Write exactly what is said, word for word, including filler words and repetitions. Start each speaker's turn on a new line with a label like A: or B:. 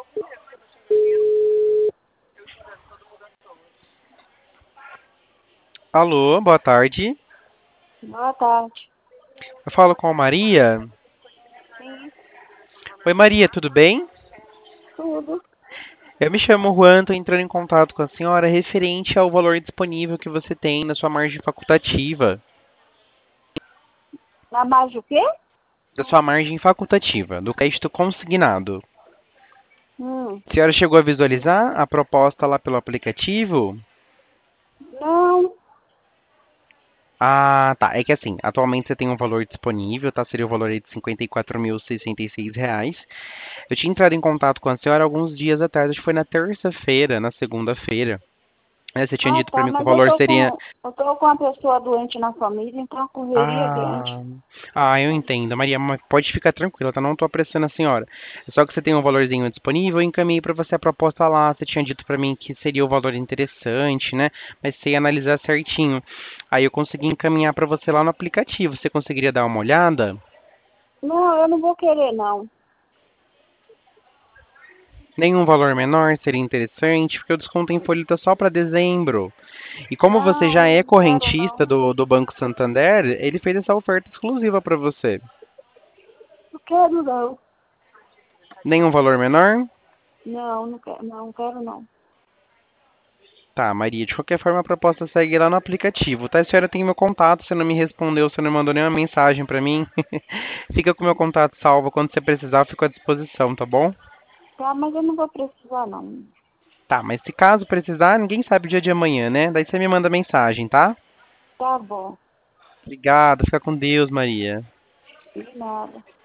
A: Alô, boa tarde.
B: Boa tarde.
A: Eu falo com a Maria.
B: Sim,
A: Oi, Maria, tudo bem?
B: tudo.
A: Eu me chamo Juan, estou entrando em contato com a senhora referente ao valor disponível que você tem na sua margem facultativa.
B: Na base o quê?
A: Da sua margem facultativa, do crédito consignado.
B: Hum,
A: A senhora chegou a visualizar a proposta lá pelo aplicativo?
B: não.
A: Ah, tá. É que assim, atualmente você tem um valor disponível, tá? Seria o valor aí de cinquenta e quatro mil e sessenta e seis reais. Eu tinha entrado em contato com a senhora alguns dias atrás, acho que foi na terça-feira, na segunda-feira. É, você tinha
B: Ah,
A: dito pra
B: tá,
A: mim que o
B: mas eu
A: valor
B: tô
A: seria.
B: com, eu tô com uma pessoa doente na família, então a correria é grande.
A: Ah, ah, eu entendo. Maria, mas pode ficar tranquila, tá? Não tô apressando a senhora. É só que você tem um valorzinho disponível, eu encaminhei pra você a proposta lá. Você tinha dito pra mim que seria o valor interessante, né? Mas você ia analisar certinho. Aí eu consegui encaminhar pra você lá no aplicativo. Você conseguiria dar uma olhada?
B: Não, eu não vou querer, não.
A: Nenhum valor menor seria interessante, porque o desconto em folha tá só pra dezembro. E como você
B: Não,
A: já é
B: não quero,
A: correntista
B: não.
A: do, do Banco Santander, ele fez essa oferta exclusiva pra você.
B: Não quero, não.
A: Nenhum valor menor?
B: Não, não quero, não quero, não.
A: Tá, Maria, de qualquer forma a proposta segue lá no aplicativo, tá? A senhora tem meu contato, você não me respondeu, você não mandou nenhuma mensagem pra mim. Fica com meu contato salvo, quando você precisar, eu fico à disposição, tá bom?
B: Tá, mas eu não vou precisar, não.
A: Tá, mas se caso precisar, ninguém sabe o dia de amanhã, né? Daí você me manda mensagem, tá?
B: Tá bom.
A: Obrigado, fica com Deus, Maria.
B: De nada.